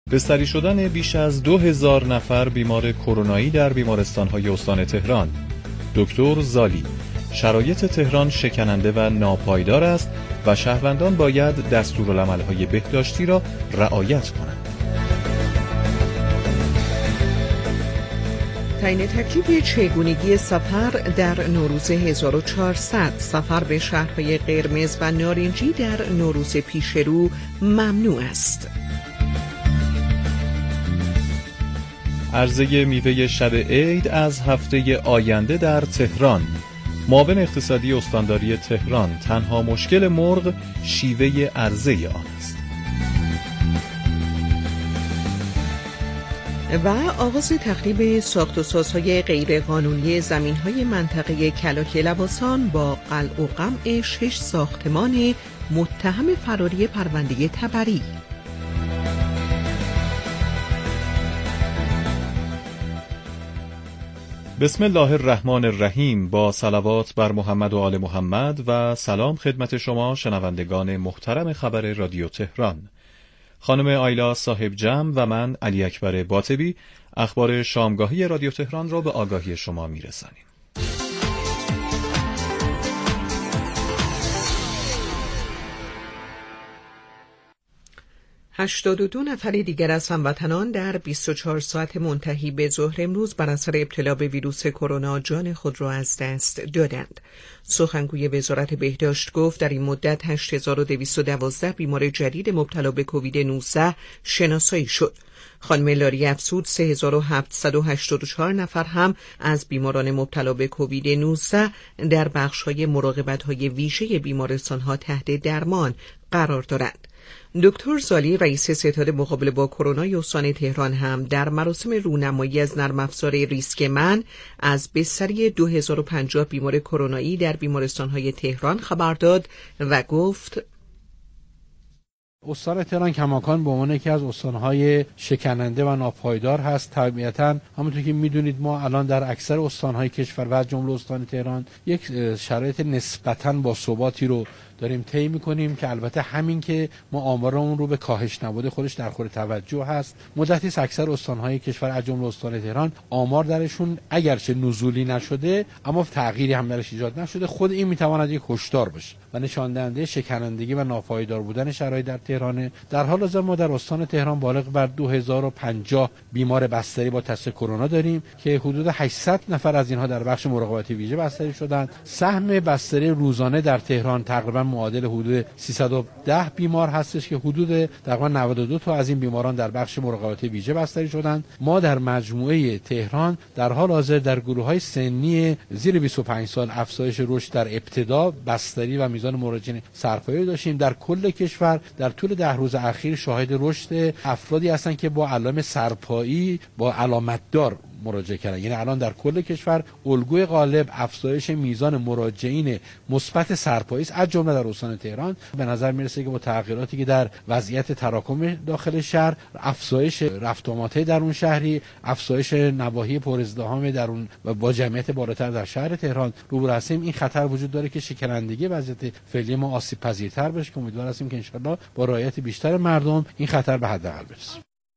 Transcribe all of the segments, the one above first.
بستری شدن بیش از 2000 نفر بیمار کرونایی در بیمارستان‌های استان تهران. دکتر زالی: شرایط تهران شکننده و ناپایدار است و شهروندان باید دستورالعمل‌های بهداشتی را رعایت کنند. تعیین تکلیف چگونگی سفر در نوروز 1400. سفر به شهرهای قرمز و نارنجی در نوروز پیشرو ممنوع است. عرضه میوه شب عید از هفته آینده در تهران. معاون اقتصادی استانداری تهران: تنها مشکل مرغ شیوه عرضه آن است. و آغاز تخریب ساخت و سازهای غیرقانونی زمین‌های منطقه کلاک لواسان با قلع و قمع 6 ساختمان متهم فراری پرونده تبری. بسم الله الرحمن الرحیم. با صلوات بر محمد و آل محمد و سلام خدمت شما شنوندگان محترم خبر رادیو تهران. خانم آیلا صاحب جمع و من علی اکبر باطبی اخبار شامگاهی رادیو تهران را به آگاهی شما میرسانیم. 82 نفر دیگر از هموطنان در 24 ساعت منتهی به ظهر امروز بر اثر ابتلا به ویروس کرونا جان خود را از دست دادند. سخنگوی وزارت بهداشت گفت در این مدت 8212 بیمار جدید مبتلا به کووید 19 شناسایی شد. خانم لاری افزود 3784 نفر هم از بیماران مبتلا به کووید 19 در بخش‌های مراقبت‌های ویژه بیمارستان‌ها تحت درمان قرار دارند. دکتر زالی رئیس ستاد مقابله با کرونا استان تهران هم در مراسم رونمایی از نرم افزار ریسک من از بستری 2050 بیمار کرونایی در بیمارستان‌های تهران خبر داد و گفت استان تهران کماکان به عنوان یکی از استان‌های شکننده و ناپایدار هست. طبیعتاً همونطور که می‌دونید ما الان در اکثر استان‌های کشور و جمله استان تهران یک شرایط نسبتاً با ثباتی رو داریم طی می‌کنیم که البته همین که ما آمارمون رو به کاهش نبوده خودش در خور توجه هست. مدتی است اکثر استان‌های کشور از جمله استان تهران آمار درشون اگرچه نزولی نشده اما تغییری هم درش ایجاد نشده. خود این می‌تواند یک هشدار باشه و نشان دهنده شکنندگی و ناپایدار بودن شرایط در تهران. در حال حاضر ما در استان تهران بالغ بر 2050 بیمار بستری با تست کرونا داریم که حدود 800 نفر از اینها در بخش مراقبتی ویژه بستری شدند. سهم بستری روزانه در تهران تقریبا معادل حدود 310 بیمار هستش که حدود تقریبا 92 تا از این بیماران در بخش مراقبتی ویژه بستری شدند. ما در مجموعه تهران در حال حاضر در گروه‌های سنی زیر 25 سال افزایش رشد در ابتدا بستری و میزان مراجعین سرپایه‌ای داشتیم. در کل کشور در طول 10 روز اخیر شاهد رشد افرادی هستند که با علائم سرپایی با علامت دار مراجعه کردن. یعنی الان در کل کشور الگوی غالب افزایش میزان مراجعین مثبت سرپایی است، از جمله در استان تهران. به نظر میرسه که با تغییراتی که در وضعیت تراکم داخل شهر، افزایش رفت و آمدهای درون شهری، افزایش نواحی پر ازدحام درون و با جمعیت بالاتر در شهر تهران روبرو هستیم. این خطر وجود داره که شکنندگی وضعیت فعلی ما آسیب پذیرتر بشه که امیدوار هستیم که ان شاءالله با رعایت بیشتر مردم این خطر به حداقل برسه.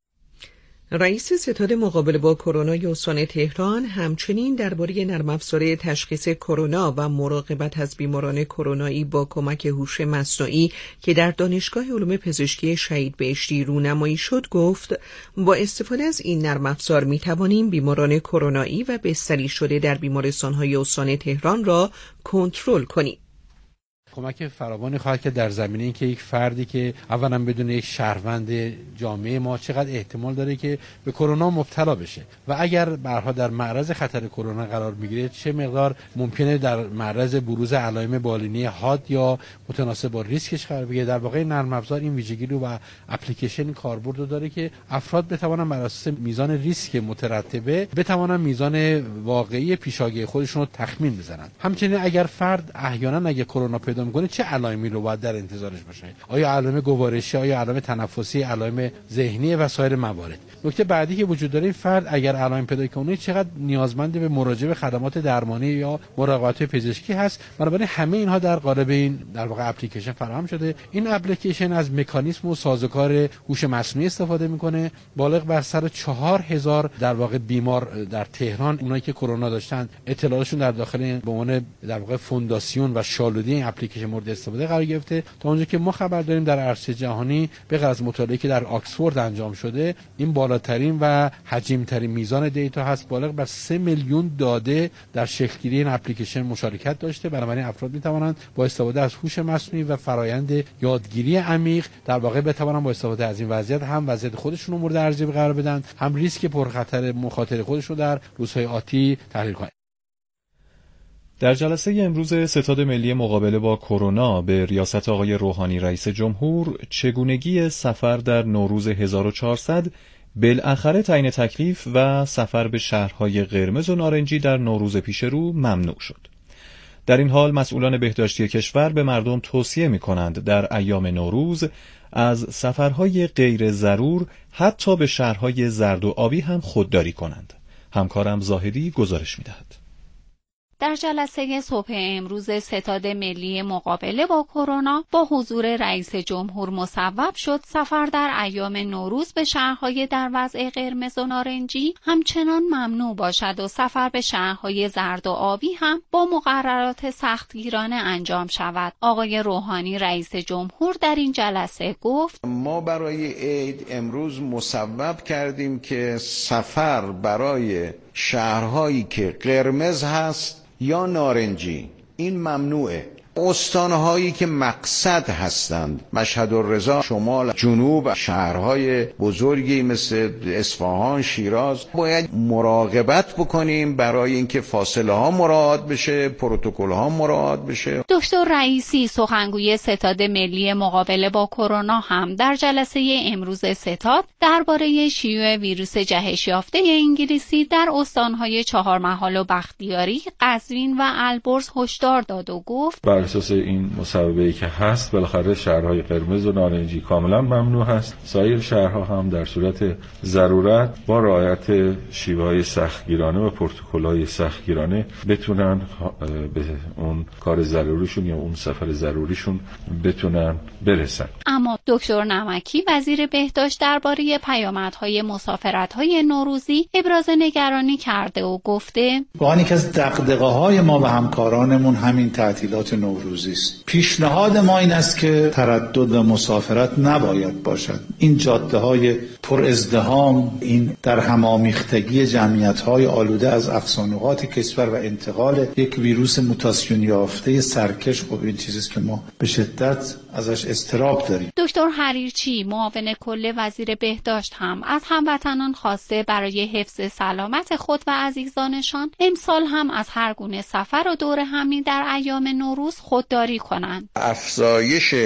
رئیس ستاد مقابله با کرونا استان تهران همچنین درباره نرم افزار تشخیص کرونا و مراقبت از بیماران کرونایی با کمک هوش مصنوعی که در دانشگاه علوم پزشکی شهید بهشتی رونمایی شد گفت با استفاده از این نرم افزار می توانیم بیماران کرونایی و بستری شده در بیمارستان‌های استان تهران را کنترل کنیم. کمک فراوانی خواهد که در زمینه اینکه یک فردی که اولا بدون یک شهروند جامعه ما چقدر احتمال داره که به کرونا مبتلا بشه و اگر برها در معرض خطر کرونا قرار میگیره چه مقدار ممکنه در معرض بروز علائم بالینی حاد یا متناسب با ریسکش قرار بگیره. در واقع نرم افزار این ویژگی رو و اپلیکیشن کاربرد رو داره که افراد بتوانن بر اساس میزان ریسک مترتبه بتوانن میزان واقعی پیشاگیری خودشون رو تخمین بزنن. همچنین اگر فرد احیانا اگه کرونا پیدا پیدا میکنه چه علائمی رو باید در انتظارش باشه. آیا علائم گوارشی، آیا علائم تنفسی، علائم ذهنی و سایر موارد. نکته بعدی که وجود داره، فرد اگر علائم پیدا کنه چقدر نیازمند به مراجعه به خدمات درمانی یا مراقبت پزشکی هست. بنابراین همه اینها در قالب این در واقع اپلیکیشن فراهم شده. این اپلیکیشن از مکانیزم و سازوکار هوش مصنوعی استفاده میکنه. بالغ بر سر 4000 در واقع بیمار در تهران، اونایی که کرونا داشتن، اطلاعاتشون در داخل این به عنوان در واقع فونداسیون و شالودی این اپلیکیشن مورد استفاده قرار گرفته. تا اونجا که ما خبر داریم در عرصه جهانی به غرض مطالعه‌ای که در آکسفورد انجام شده، این بالاترین و حجیم‌ترین میزان دیتا هست. بالغ بر 3 میلیون داده در شکل‌گیری این اپلیکیشن مشارکت داشته. بنابراین افراد می‌توانند با استفاده از هوش مصنوعی و فرایند یادگیری عمیق در واقع بتوانند با استفاده از این وضعیت هم وضعیت خودشون رو مورد ارزیابی قرار بدن، هم ریسک پرخطر مخاطره خودش رو در روزهای آتی تحلیل کنند. در جلسه امروز ستاد ملی مقابله با کرونا به ریاست آقای روحانی رئیس جمهور، چگونگی سفر در نوروز 1400 بالاخره تعیین تکلیف و سفر به شهرهای قرمز و نارنجی در نوروز پیش رو ممنوع شد. در این حال مسئولان بهداشتی کشور به مردم توصیه می‌کنند در ایام نوروز از سفرهای غیر ضرور حتی به شهرهای زرد و آبی هم خودداری کنند. همکارم زاهدی گزارش می‌دهد. در جلسه صبح امروز ستاد ملی مقابله با کرونا با حضور رئیس جمهور مصوب شد سفر در ایام نوروز به شهرهای در وضع قرمز و نارنجی همچنان ممنوع باشد و سفر به شهرهای زرد و آبی هم با مقررات سختگیرانه انجام شود. آقای روحانی رئیس جمهور در این جلسه گفت: ما برای عید امروز مصوب کردیم که سفر برای شهرهایی که قرمز هست یا نارنجی این ممنوعه. استانهایی که مقصد هستند، مشهد و رضا، شمال، جنوب، شهرهای بزرگی مثل اصفهان، شیراز، باید مراقبت بکنیم برای اینکه فاصله ها مراعات بشه، پروتکل ها مراعات بشه. دکتر رئیسی سخنگوی ستاد ملی مقابله با کرونا هم در جلسه امروز ستاد درباره شیوع ویروس جهش یافته انگلیسی در استانهای چهارمحال و بختیاری، قزوین و البرز هشدار داد و گفت: بر اساس این مصوبه‌ای که هست بالاخره شهرهای قرمز و نارنجی کاملا ممنوع هست. سایر شهرها هم در صورت ضرورت با رعایت شیوه‌های سختگیرانه و پروتکل‌های سختگیرانه بتونن به اون کار ضروریشون یا اون سفر ضروریشون بتونن برسن. اما دکتر نمکی وزیر بهداشت درباره پیامدهای مسافرت‌های نوروزی ابراز نگرانی کرده و گفته: واقعا که از دغدغه‌های ما و همکارانمون همین تعطیلات نوروزی است. پیشنهاد ما این است که تردد و مسافرت نباید باشد. این جاده‌های پر ازدحام، این در هم‌آمیختگی جمعیت‌های آلوده از اقصانقاط کشور و انتقال یک ویروس موتاسیون یافته سرکش، خب این چیزی است که ما به شدت ازش اضطراب داریم. دکتر حریرچی معاون کل وزیر بهداشت هم از هموطنان خواسته برای حفظ سلامت خود و عزیزانشان امسال هم از هر گونه سفر و دور همی در ایام نوروز خودداری کنند. افزایش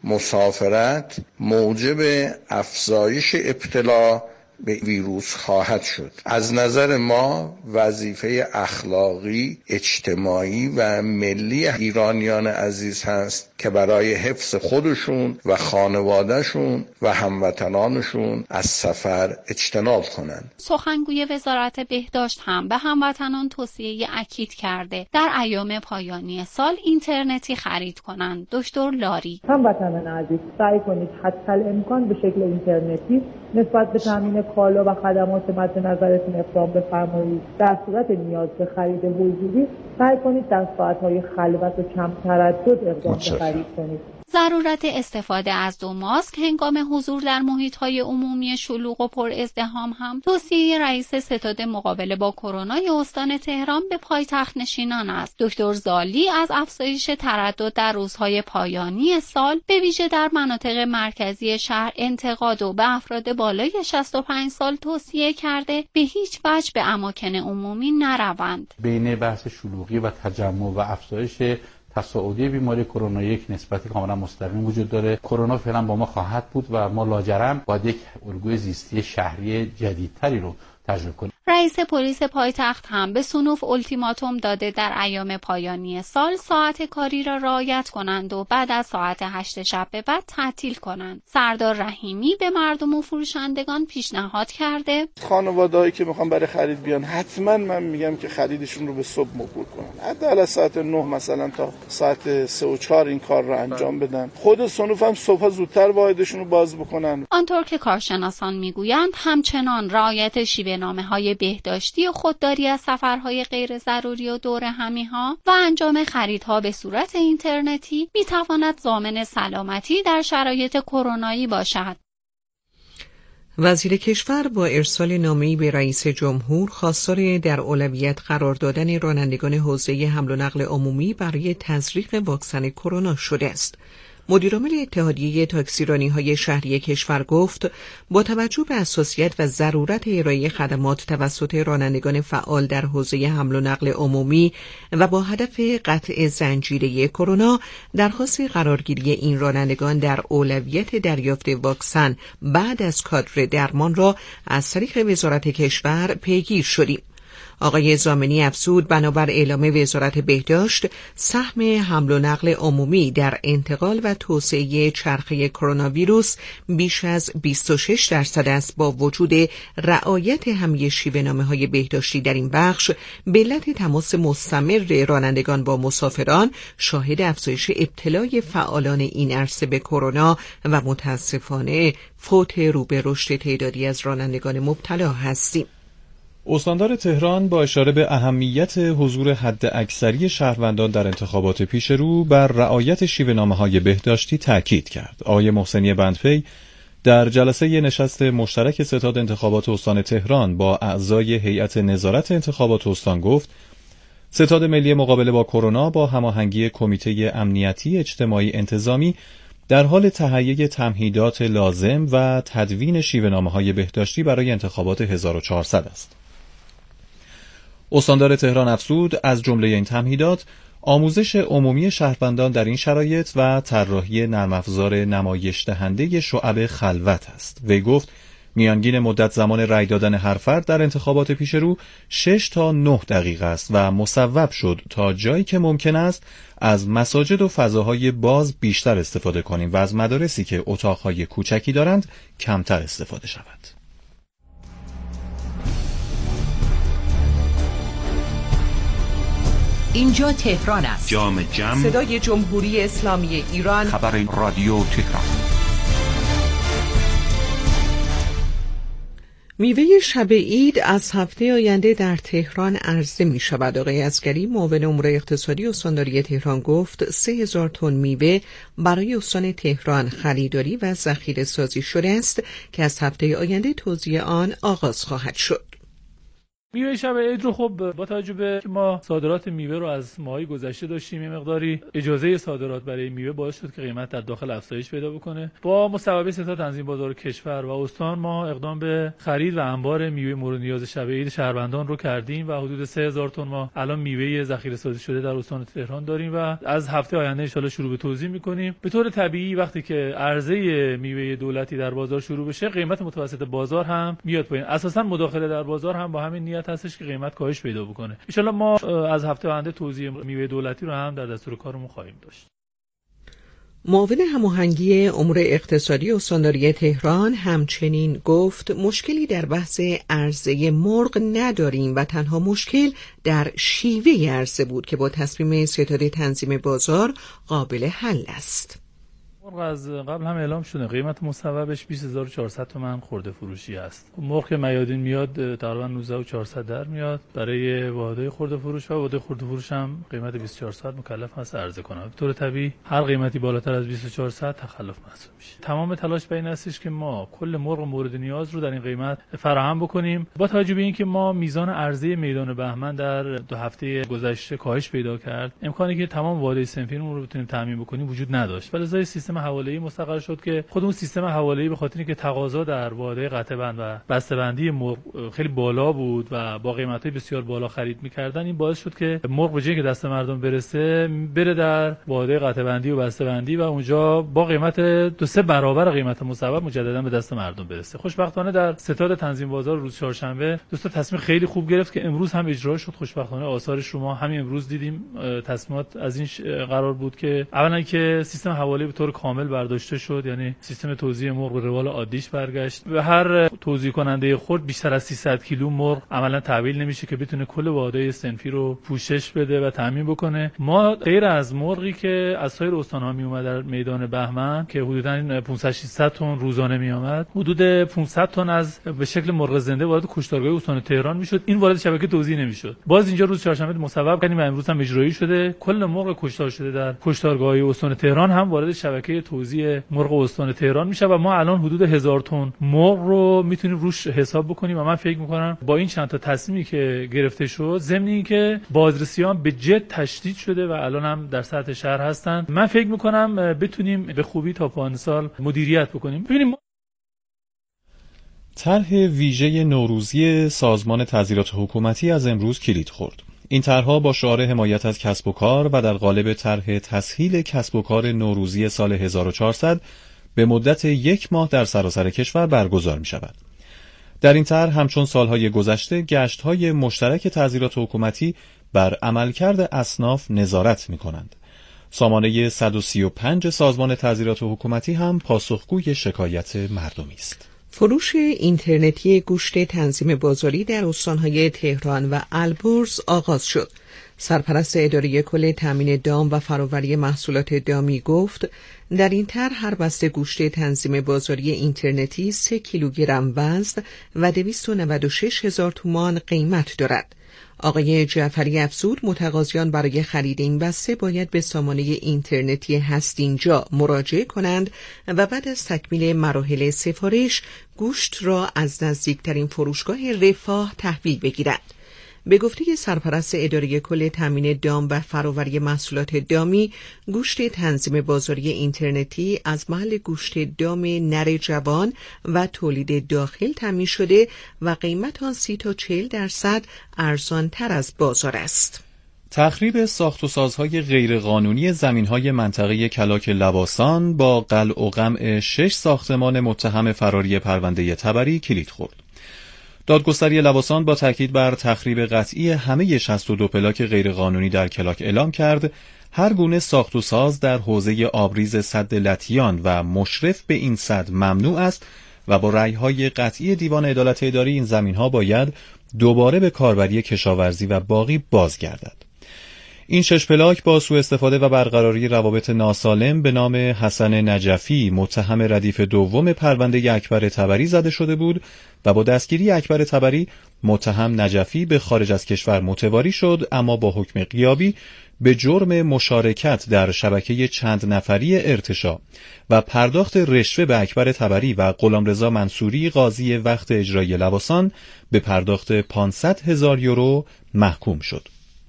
مسافرت موجب افزایش ابتلا به ویروس خواهد شد. از نظر ما وظیفه اخلاقی، اجتماعی و ملی ایرانیان عزیز هست که برای حفظ خودشون و خانوادهشون و هموطنانشون از سفر اجتناب کنند. سخنگوی وزارت بهداشت هم به هموطنان توصیه اکید کرده در ایام پایانی سال اینترنتی خرید کنند. دکتر لاری: هموطنان عزیز سعی کنید حتی الامکان به شکل اینترنتی نسبت به تامین کالا و خدمات مد نظرتون اقدام بفرمایید. در صورت نیاز به خرید حضوری سعی کنید در ساعت‌های خلوت و کم تردد اقدام به خرید کنید. ضرورت استفاده از 2 ماسک هنگام حضور در محیط‌های عمومی شلوغ و پر ازدحام هم توصیه رئیس ستاد مقابله با کرونا استان تهران به پایتخت نشینان است. دکتر زالی از افزایش تردد در روزهای پایانی سال به ویژه در مناطق مرکزی شهر انتقاد و به افراد بالای 65 سال توصیه کرده به هیچ وجه به اماکن عمومی نروند. بین بحث شلوغی و تجمع و افزایش تصاعدی بیماری کرونا یک نسبتی کاملا مستقیم وجود داره. کرونا فعلا با ما خواهد بود و ما لاجرم باید یک الگوی زیستی شهری جدیدتری رو تجربه کنیم. رئیس رئیس پلیس پایتخت هم به صنوف التیماتوم داده در ایام پایانی سال ساعت کاری را رعایت کنند و بعد از ساعت 8 شب به بعد تعطیل کنند. سردار رحیمی به مردم و فروشندگان پیشنهاد کرده خانواده‌ای که میخوان برای خرید بیان حتما من میگم که خریدشون رو به صبح موکول کنن. حداقل ساعت 9 مثلا تا ساعت 3 و 4 این کار رو انجام بدن. خود صنوف هم صبح زودتر واحدشون رو باز بکنن. آنطور که کارشناسان میگویند همچنان رعایت شیوه‌نامه‌های بهداشتی و خودداری از سفرهای غیر ضروری و دور همی‌ها و انجام خریدها به صورت اینترنتی میتواند ضامن سلامتی در شرایط کرونایی باشد. وزیر کشور با ارسال نامه‌ای به رئیس جمهور خواستار در اولویت قرار دادن رانندگان حوزه حمل و نقل عمومی برای تزریق واکسن کرونا شده است. مدیرعامل اتحادیه تاکسیرانی‌های شهری کشور گفت با توجه به اساسیت و ضرورت ارائه خدمات توسط رانندگان فعال در حوزه حمل و نقل عمومی و با هدف قطع زنجیره کرونا درخواست قرارگیری این رانندگان در اولویت دریافت واکسن بعد از کادر درمان را از طریق وزارت کشور پیگیر شدیم. آقای ضامنی افزود بنابر اعلام وزارت بهداشت سهم حمل و نقل عمومی در انتقال و توسعه چرخه کرونا ویروس بیش از 26% است. با وجود رعایت همه شیوه‌نامه‌های بهداشتی در این بخش به علت تماس مستمر رانندگان با مسافران شاهد افزایش ابتلای فعالان این عرصه به کرونا و متاسفانه فوت رو به رشد تعدادی از رانندگان مبتلا هستیم. استاندار تهران با اشاره به اهمیت حضور حداکثری شهروندان در انتخابات پیش رو بر رعایت شیوه‌نامه‌های بهداشتی تاکید کرد. آقای محسنی بندپی در جلسه نشست مشترک ستاد انتخابات استان تهران با اعضای هیئت نظارت انتخابات استان گفت ستاد ملی مقابله با کرونا با هماهنگی کمیته امنیتی اجتماعی انتظامی در حال تهیه تمهیدات لازم و تدوین شیوه‌نامه‌های بهداشتی برای انتخابات 1400 است. استاندار تهران افزود از جمله این تمهیدات آموزش عمومی شهروندان در این شرایط و طراحی نرم افزار نمایش دهنده شعب خلوت است. وی گفت میانگین مدت زمان رأی دادن هر فرد در انتخابات پیش رو 6 تا 9 دقیقه است و مصوب شد تا جایی که ممکن است از مساجد و فضاهای باز بیشتر استفاده کنیم و از مدارسی که اتاقهای کوچکی دارند کمتر استفاده شود. اینجا تهران است. جام جم، صدای جمهوری اسلامی ایران، خبر رادیو تهران. میوه شب عید از هفته آینده در تهران عرضه می شود. آقای عسگری معاون امور اقتصادی استانداری تهران گفت 3000 تن میوه برای استان تهران خریداری و ذخیره سازی شده است که از هفته آینده توزیع آن آغاز خواهد شد. میوه شب عید رو خب با توجه به که ما صادرات میوه رو از ماهای گذشته داشتیم، یه مقداری اجازه صادرات برای میوه باعث شد که قیمت در داخل افزایش پیدا بکنه. با مصوبه ستاد تنظیم بازار کشور و استان ما اقدام به خرید و انبار میوه مورد نیاز شب عید شهروندان رو کردیم و حدود 3000 تن ما الان میوه ذخیره سازی شده در استان تهران داریم و از هفته آینده ان شاءالله شروع به توزیع می‌کنیم. به طور طبیعی وقتی که عرضه میوه دولتی در بازار شروع بشه قیمت متوسط بازار هم میاد پایین. اساساً مداخله در بازار هم با همین نیت هستش که قیمت کاهش پیدا بکنه. ان شاءالله ما از هفته آینده توزیع میوه دولتی رو هم در دستور کارمون خواهیم داشت. معاون هماهنگی امور اقتصادی استانداری تهران همچنین گفت مشکلی در بحث عرضه مرغ نداریم و تنها مشکل در شیوه عرضه بود که با تصمیم ستاد تنظیم بازار قابل حل است. مرغ از قبل هم اعلام شده قیمت مصوبش 20400 تومان خورده فروشی است. مرغ که میادین میاد تقریبا 19400 در میاد برای واحدهای خورده فروش و واحد خورده فروش هم قیمت 2400 مکلف هست عرضه کنه. به طور طبیعی هر قیمتی بالاتر از 24000 تخلف محسوب میشه. تمام تلاش بین هستش که ما کل مرغ مورد نیاز رو در این قیمت فراهم بکنیم. با توجه به اینکه ما میزان عرضه میدان بهمن در 2 هفته گذشته کاهش پیدا کرد، امکانی که تمام واحدهای صنفی رو بتونیم تامین بکنیم وجود نداشت. ولی سیستم سیستم حواله‌ای مستقر شد که خود اون سیستم حواله‌ای به خاطر اینکه تقاضا در واحدهای قطعه‌بند و بسته‌بندی مرغ خیلی بالا بود و با قیمت‌های بسیار بالا خرید می‌کردن، این باعث شد که مرغ به جای که دست مردم برسه بره در واحدهای قطعه‌بندی و بسته‌بندی و اونجا با قیمت 2-3 برابر قیمت مصوب مجددا به دست مردم برسه. خوشبختانه در ستاد تنظیم بازار روز چهارشنبه دوستا تصمیم خیلی خوب گرفت که امروز هم اجرا شد. خوشبختانه آثارش رو ما همین امروز دیدیم. تصمیمات از این قرار بود که اولا که سیستم حواله به طور کامل برداشته شد، یعنی سیستم توزیع مرغ به روال عادیش برگشت. به هر توزیع کننده خرد بیشتر از 300 کیلو مرغ عملا تحویل نمیشه که بتونه کل واحدهای صنفی رو پوشش بده و تامین بکنه. ما غیر از مرغی که از سایر استان‌ها می اومد در میدان بهمن که حدوداً 500-600 تن روزانه می آمد، حدود 500 تن از به شکل مرغ زنده وارد کشتارگاه استان تهران میشد. این وارد شبکه توزیع نمیشد. باز اینجا روز چهارشنبه مصوب کردیم و امروز هم اجرایی شده. کل مرغ کشتار شده در کشتارگاه استان تهران هم وارد شبکه توزیع مرغ استان تهران میشه و ما الان حدود 1000 تن مرغ رو میتونیم روش حساب بکنیم و من فکر میکنم با این چند تا تصمیمی که گرفته شد، ضمن اینکه بازرسیان به جد تشدید شده و الان هم در سطح شهر هستن، من فکر میکنم بتونیم به خوبی تا پایان سال مدیریت بکنیم. ببینیم طرح ویژه نوروزی سازمان تعزیرات حکومتی از امروز کلید خورد. این طرح‌ها با شعار حمایت از کسب و کار و در قالب طرح تسهیل کسب و کار نوروزی سال 1400 به مدت 1 ماه در سراسر کشور برگزار می‌شود. در این طرح همچون سالهای گذشته گشت‌های مشترک تعزیرات حکومتی بر عملکرد اصناف نظارت می‌کنند. سامانه 135 سازمان تعزیرات حکومتی هم پاسخگوی شکایت مردمی است. فروش اینترنتی گوشت تنظیم بازاری در استانهای تهران و البرز آغاز شد. سرپرست اداره کل تامین دام و فرآوری محصولات دامی گفت در این طرح هر بسته گوشت تنظیم بازاری اینترنتی 3 کیلوگرم وزن و 296,000 تومان قیمت دارد. آقای جعفری افزود متقاضیان برای خرید این بسته باید به سامانه اینترنتی هست اینجا مراجعه کنند و بعد از تکمیل مراحل سفارش گوشت را از نزدیکترین فروشگاه رفاه تحویل بگیرند. به گفته سرپرست اداره کل تامین دام و فرآوری محصولات دامی، گوشت تنظیم بازاری اینترنتی از محل گوشت دام نر جوان و تولید داخل تامین شده و قیمت آن 30 تا 40% ارزان تر از بازار است. تخریب ساخت و سازهای غیرقانونی زمینهای منطقه کلاک لواسان با قلع و قمع 6 ساختمان متهم فراری پرونده تبری کلید خورد. دادگستری لواسان با تاکید بر تخریب قطعی همه 62 پلاک غیرقانونی در کلاک اعلام کرد هر گونه ساخت و ساز در حوزه آبریز سد لطیان و مشرف به این سد ممنوع است و با رأی‌های قطعی دیوان عدالت اداری این زمین‌ها باید دوباره به کاربری کشاورزی و باغی بازگردد. این 6 پلاک با سوء استفاده و برقراری روابط ناسالم به نام حسن نجفی متهم ردیف دوم پرونده اکبر تبری زده شده بود و با دستگیری اکبر تبری متهم نجفی به خارج از کشور متواری شد، اما با حکم غیابی به جرم مشارکت در شبکه چند نفری ارتشاء و پرداخت رشوه به اکبر تبری و غلامرضا منصوری قاضی وقت اجرایی لواسان به پرداخت 500,000 یورو محکوم شد.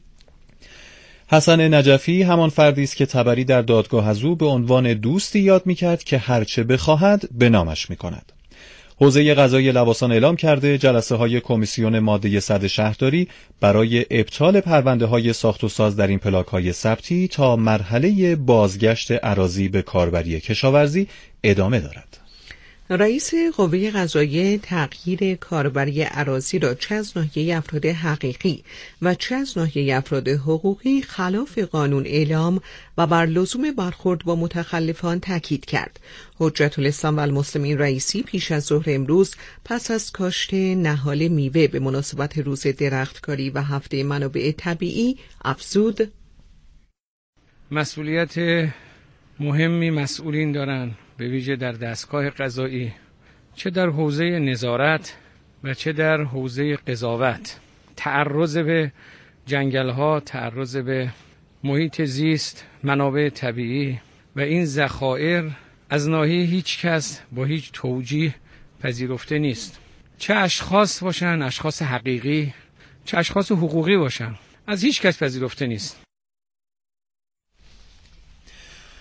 حسن نجفی همان فردی است که تبری در دادگاه از او به عنوان دوستی یاد می‌کرد که هرچه بخواهد به نامش می‌کند. حوزه قضایی لواسان اعلام کرده جلسه‌های کمیسیون ماده 100 شهرداری برای ابطال پرونده‌های ساخت و ساز در این پلاک‌های ثبتی تا مرحله بازگشت اراضی به کاربری کشاورزی ادامه دارد. رئیس قوه قضاییه تغییر کاربری اراضی را چه از ناحیه افراد حقیقی و چه از ناحیه افراد حقوقی خلاف قانون اعلام و بر لزوم برخورد با متخلفان تاکید کرد. حجت الاسلام و المسلمین رئیسی پیش از ظهر امروز پس از کاشت نهال میوه به مناسبت روز درختکاری و هفته منابع طبیعی افزود: مسئولیت مهمی مسئولین دارن، به ویژه در دستگاه قضایی، چه در حوزه نظارت و چه در حوزه قضاوت. تعرض به جنگل‌ها، تعرض به محیط زیست، منابع طبیعی و این ذخایر از ناحیه هیچ کس با هیچ توجیه پذیرفته نیست. چه اشخاص باشن، اشخاص حقیقی، چه اشخاص حقوقی باشن، از هیچ کس پذیرفته نیست.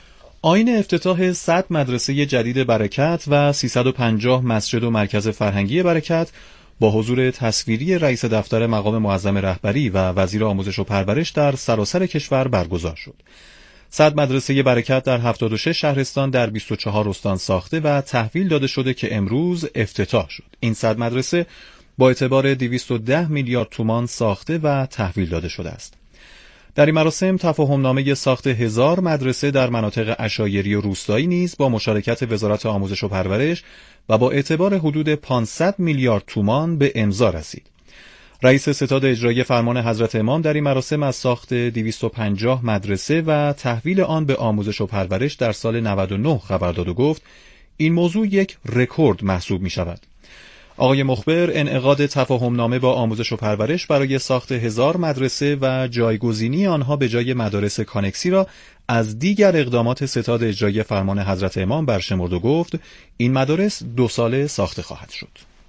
آیین افتتاح 100 مدرسه جدید برکت و 350 مسجد و مرکز فرهنگی برکت با حضور تصویری رئیس دفتر مقام معظم رهبری و وزیر آموزش و پرورش در سراسر کشور برگزار شد. 100 مدرسه برکت در 76 شهرستان در 24 استان ساخته و تحویل داده شده که امروز افتتاح شد. این 100 مدرسه با اعتبار 210 میلیارد تومان ساخته و تحویل داده شده است. در این مراسم تفاهمنامه ساخت 1000 مدرسه در مناطق عشایری و روستایی نیز با مشارکت وزارت آموزش و پرورش و با اعتبار حدود 500 میلیارد تومان به امضا رسید. رئیس ستاد اجرایی فرمان حضرت امام در این مراسم از ساخت 250 مدرسه و تحویل آن به آموزش و پرورش در سال 99 خبر داد و گفت این موضوع یک رکورد محسوب می شود. آقای مخبر انعقاد تفاهمنامه با آموزش و پرورش برای ساخت 1000 مدرسه و جایگزینی آنها به جای مدارس کانکسی را از دیگر اقدامات ستاد اجرایی فرمان حضرت امام برشمرد و گفت این مدارس 2 ساله ساخته خواهد شد.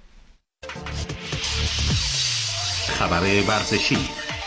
خبر ورزشی.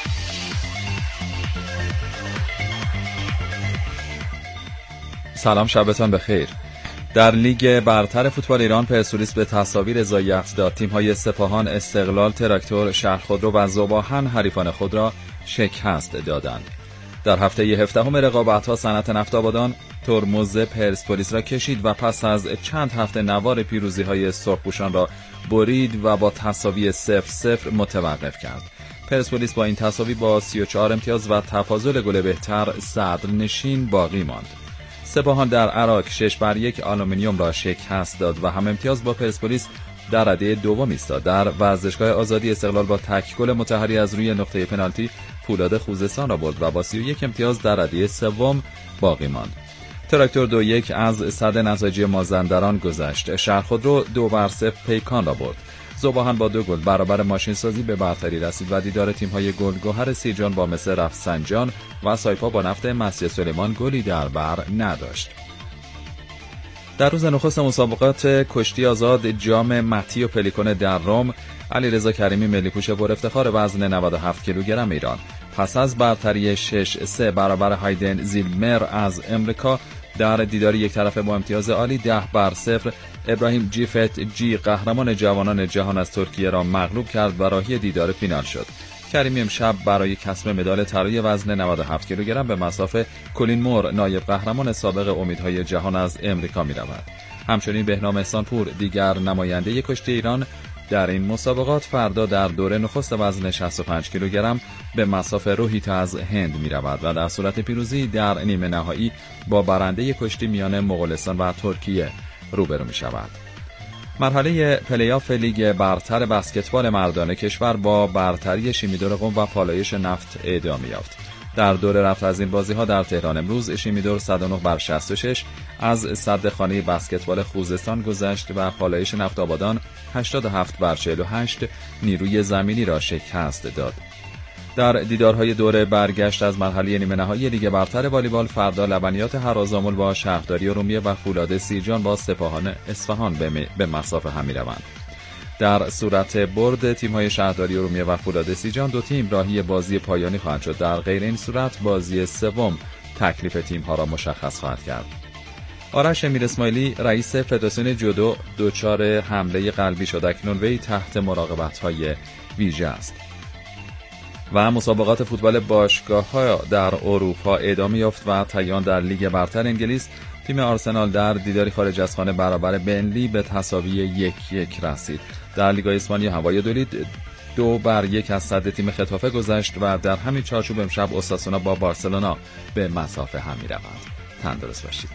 سلام، شبتان بخیر. در لیگ برتر فوتبال ایران پرسپولیس به تساوی رضایت داد. تیم‌های سپاهان، استقلال، تراکتور، شهرخودرو و ذوباهن حریفان خود را شکست دادند. در هفته 17 رقابت‌ها صنعت نفت آبادان ترمز پرسپولیس را کشید و پس از چند هفته نوار پیروزی‌های سرخپوشان را برید و با تساوی 0-0 متوقف کرد. پرسپولیس با این تساوی با 34 امتیاز و تفاضل گل بهتر صدرنشین باقی ماند. سپاهان در عراق 6-1 آلومینیوم را شکست داد و هم امتیاز با پرسپولیس در رده دوم ایستاد. در ورزشگاه آزادی استقلال با تک گل مطهری از روی نقطه پنالتی فولاد خوزستان را برد و با 31 امتیاز در رده سوم باقی ماند. تراکتور 2-1 از سد نساجی مازندران گذشت. شهرخودرو 2-0 پیکان را برد. ذوباهن با 2 گل برابر ماشین سازی به برتری رسید و دیدار تیم‌های گلگهر سیرجان با مس رفسنجان و سایپا با نفت مسجد سلیمان گلی در بر نداشت. در روز نخست مسابقات کشتی آزاد جام متی و پلیکون در روم، علیرضا کریمی ملی‌پوش پر افتخار وزن 97 کیلوگرم ایران پس از برتری 6-3 برابر هایدن زیلمر از امریکا در دیدار یک طرفه با امتیاز عالی 10-0 ابراهیم جیفت جی قهرمان جوانان جهان از ترکیه را مغلوب کرد و راهی دیدار فینال شد. کریمی امشب برای کسب مدال طلای وزن 97 کیلوگرم به مصاف کلین مور نایب قهرمان سابق امیدهای جهان از امریکا می رود. همچنین بهنام احسانپور دیگر نماینده کشتی ایران در این مسابقات فردا در دوره نخست وزن 65 کیلوگرم به مصاف روحیتا از هند می رود و در صورت پیروزی در نیمه نهایی با برنده کشتی میان مغولستان و ترکیه روبرو می شود. مرحله پلی‌آف لیگ برتر بسکتبال مردان کشور با برتری شیمیدور قم و پالایش نفت ادامه یافت. در دوره رفت از این بازی‌ها در تهران امروز شیمیدور 109-66 از سد خانه بسکتبال خوزستان گذشت و پالایش نفت آبادان 87-48 نیروی زمینی را شکست داد. در دیدارهای دوره برگشت از مرحله نیمه نهایی لیگ برتر والیبال فردا لبنیات هرازامل با شهرداری ارومیه و فولاد سیرجان با سپاهان اصفهان به مصاف هم می‌روند. در صورت برد تیم‌های شهرداری ارومیه و فولاد سیرجان 2 تیم راهی بازی پایانی خواهند شد. در غیر این صورت بازی سوم تکلیف تیم‌ها را مشخص خواهد کرد. آرش امیر اسماعیلی رئیس فدراسیون جودو دچار حمله قلبی شد. اکنون وی تحت مراقبت‌های ویژه است. و مسابقات فوتبال باشگاه‌ها در اروپا ادامه یافت و تیان در لیگ برتر انگلیس تیم آرسنال در دیداری خارج از خانه برابر بنلی به تساوی 1-1 رسید. در لیگ اسپانیا هوای دولید 2-1 از صد تیم خطافه گذشت و در همین چارچوب امشب اوساسونا با بارسلونا به مصاف هم می‌روند. تندرست باشید.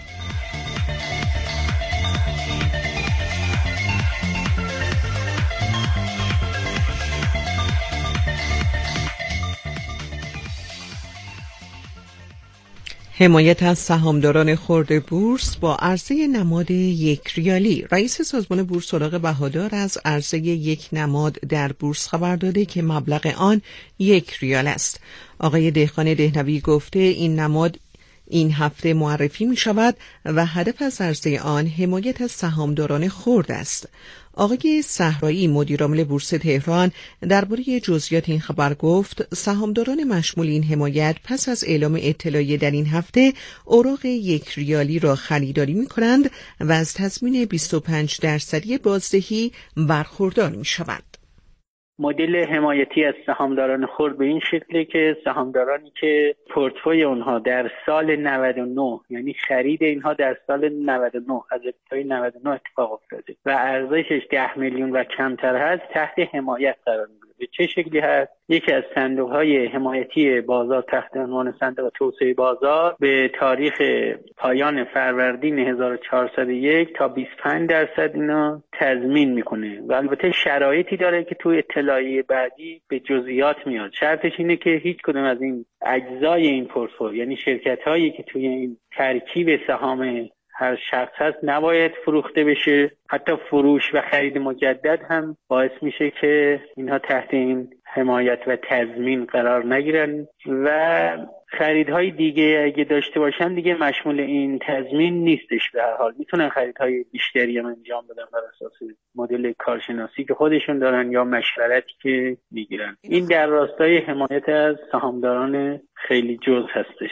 حمایت از سهامداران خرد بورس با عرضه نماد 1 ریالی. رئیس سازمان بورس سراغ بهادار از عرضه یک نماد در بورس خبر داده که مبلغ آن 1 ریال است. آقای دهقان دهنوی گفته این نماد این هفته معرفی می شود و هدف از عرضه آن حمایت از سهامداران خرد است. آقای صحرایی مدیرعامل بورس تهران درباره جزئیات این خبر گفت سهامداران مشمول این حمایت پس از اعلام اطلاعیه در این هفته اوراق 1 ریالی را خریداری می کنند و از تضمین 25% بازدهی برخوردار می شوند. مدل حمایتی از سهامداران خرد به این شکله که سهامدارانی که پورتفوی اونها در سال 99 یعنی خرید اینها در سال 99 از ابتدای 99 اتفاق افتاده و ارزشش 10 میلیون و کمتر هست تحت حمایت قرار میگیره. به چه شکلی هست؟ یکی از صندوق‌های حمایتی بازار تحت عنوان صندوق توسعه بازار به تاریخ پایان فروردین 1401 تا 25% اینا تضمین میکنه و البته شرایطی داره که توی اطلاعیه بعدی به جزئیات میاد. شرطش اینه که هیچ کدوم از این اجزای این پورتفولیو یعنی شرکت‌هایی که توی این ترکیب سهام هر شخص هست نباید فروخته بشه. حتی فروش و خرید مجدد هم باعث میشه که اینها تحت این حمایت و تضمین قرار نگیرن و خریدهای دیگه اگه داشته باشن دیگه مشمول این تضمین نیستش. به هر حال میتونن خریدهای بیشتری هم انجام بدن بر اساس مدل کارشناسی که خودشون دارن یا مشورتی که میگیرن. این در راستای حمایت از سهامداران خیلی جزء هستش.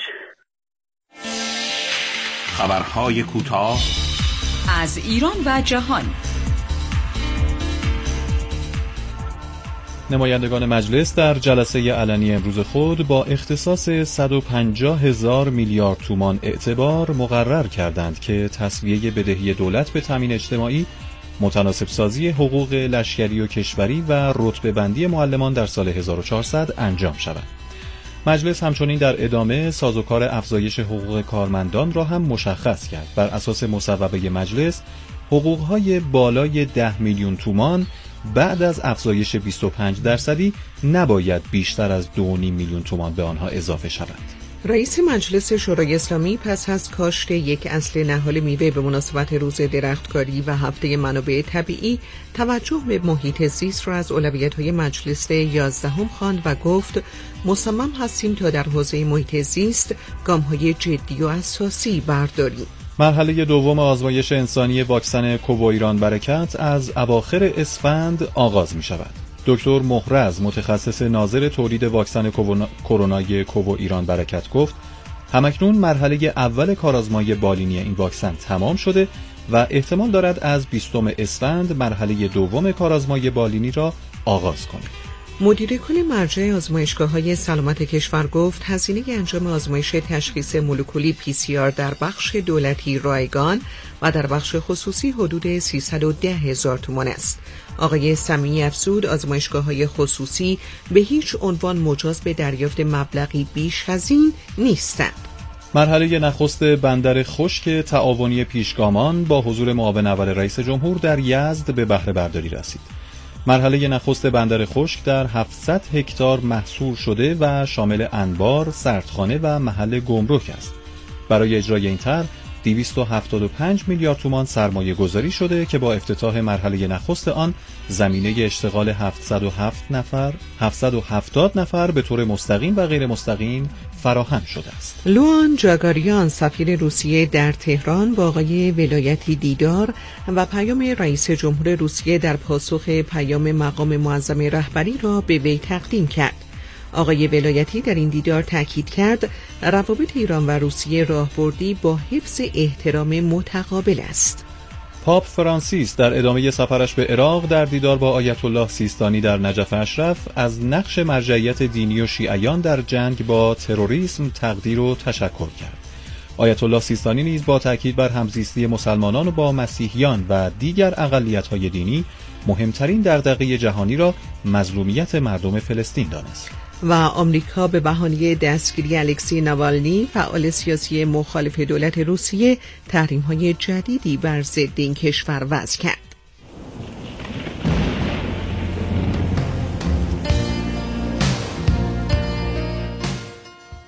خبرهای کوتاه از ایران و جهان. نمایندگان مجلس در جلسه علنی امروز خود با اختصاص 150,000 میلیارد تومان اعتبار مقرر کردند که تسویه بدهی دولت به تامین اجتماعی، متناسب سازی حقوق لشکری و کشوری و رتبه بندی معلمان در سال 1400 انجام شود. مجلس همچنین در ادامه سازوکار افزایش حقوق کارمندان را هم مشخص کرد. بر اساس مصوبه مجلس، حقوق‌های بالای 10 میلیون تومان بعد از افزایش 25% نباید بیشتر از 2.5 میلیون تومان به آنها اضافه شود. رئیس مجلس شورای اسلامی پس از کاشت یک اصل نهال میوه به مناسبت روز درختکاری و هفته منابع طبیعی توجه به محیط زیست را از اولویت‌های مجلس 11 خواند و گفت مصمم هستیم تا در حوزه محیط زیست گام‌های جدی و اساسی برداریم. مرحله دوم آزمایش انسانی واکسن کوو ایران برکت از اواخر اسفند آغاز می شود. دکتر مهرز متخصص ناظر تولید واکسن کرونای کوو ایران برکت گفت همکنون مرحله اول کارآزمایی بالینی این واکسن تمام شده و احتمال دارد از 20 اسفند مرحله دوم کارآزمایی بالینی را آغاز کنیم. مدیر کل مرجع آزمایشگاه‌های سلامت کشور گفت هزینه انجام آزمایش تشخیص مولکولی PCR در بخش دولتی رایگان و در بخش خصوصی حدود 310,000 تومان است. آقای سمیعی افزود آزمایشگاه‌های خصوصی به هیچ عنوان مجاز به دریافت مبلغی بیش از این نیستند. مرحله نخست بندر خشک تعاونی پیشگامان با حضور معاون اول رئیس جمهور در یزد به بهره برداری رسید. مرحله نخست بندر خشک در 700 هکتار محصور شده و شامل انبار، سردخانه و محل گمرک است. برای اجرای این طرح 275 میلیارد تومان سرمایه گذاری شده که با افتتاح مرحله نخست آن زمینه اشتغال 770 نفر به طور مستقیم و غیر مستقیم فراهم شده است. لوآن جاگاریان سفیر روسیه در تهران با آقای ولایتی دیدار و پیام رئیس جمهور روسیه در پاسخ پیام مقام معظم رهبری را به وی تقدیم کرد. آقای ولایتی در این دیدار تاکید کرد روابط ایران و روسیه راهبردی با حفظ احترام متقابل است. پاپ فرانسیس در ادامه سفرش به عراق در دیدار با آیت الله سیستانی در نجف اشرف از نقش مرجعیت دینی و شیعیان در جنگ با تروریسم تقدیر و تشکر کرد. آیت الله سیستانی نیز با تاکید بر همزیستی مسلمانان با مسیحیان و دیگر اقلیت‌های دینی مهمترین دغدغه جهانی را مظلومیت مردم فلسطین دانست. و آمریکا به بهانه دستگیری الکسی ناوالنی فعال سیاسی مخالف دولت روسیه تحریم‌های جدیدی بر ضد این کشور وضع کرد.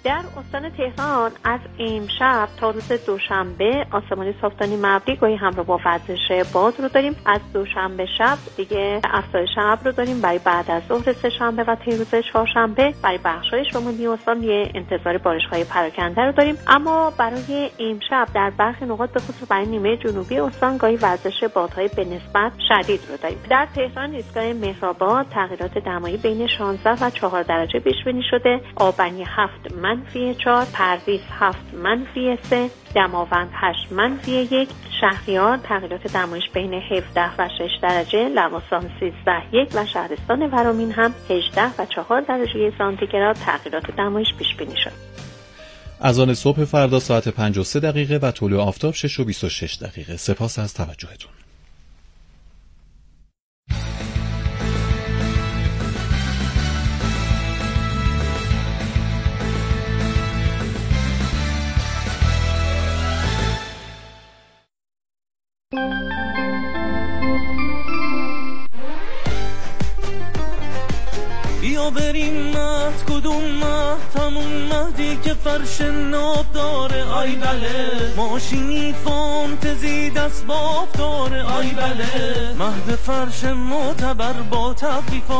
در استان تهران از امشب تا روز دوشنبه آسمان صافتانی مبری گاهی همراه با وزش باد رو داریم. از دوشنبه شب دیگه افزایش ابر رو داریم برای بعد از ظهر سه‌شنبه و روز چهارشنبه. برای بخش‌های شمالی استان یه انتظار بارش‌های پراکنده رو داریم، اما برای امشب در برخی نقاط به خصوص برای نیمه جنوبی استان گاهی وزش بادهای به نسبت شدید رو داریم. در تهران ایستگاه مهرآباد تغییرات دمایی بین 16 و 4 درجه پیش بینی شده. آبنی 7 -4، پرویز 7 -3، دماوند 8 -1، شهریار تغییرات دمایش بین 17 و 6 درجه، لواسان 13-1 و شهرستان ورامین هم 18 و 4 درجه سانتیگراد تغییرات دمایش پیش بینی شد. اذان صبح فردا ساعت 5:03 و طلوع آفتاب 6:26. سپاس از توجهتون. بیا بریم مهد، کدوم مهد؟ همون مهدی که فرش ناب داره. آی بله ماشینی فانتزی دست باف داره. آی بله مهد فرش معتبر با تخفیف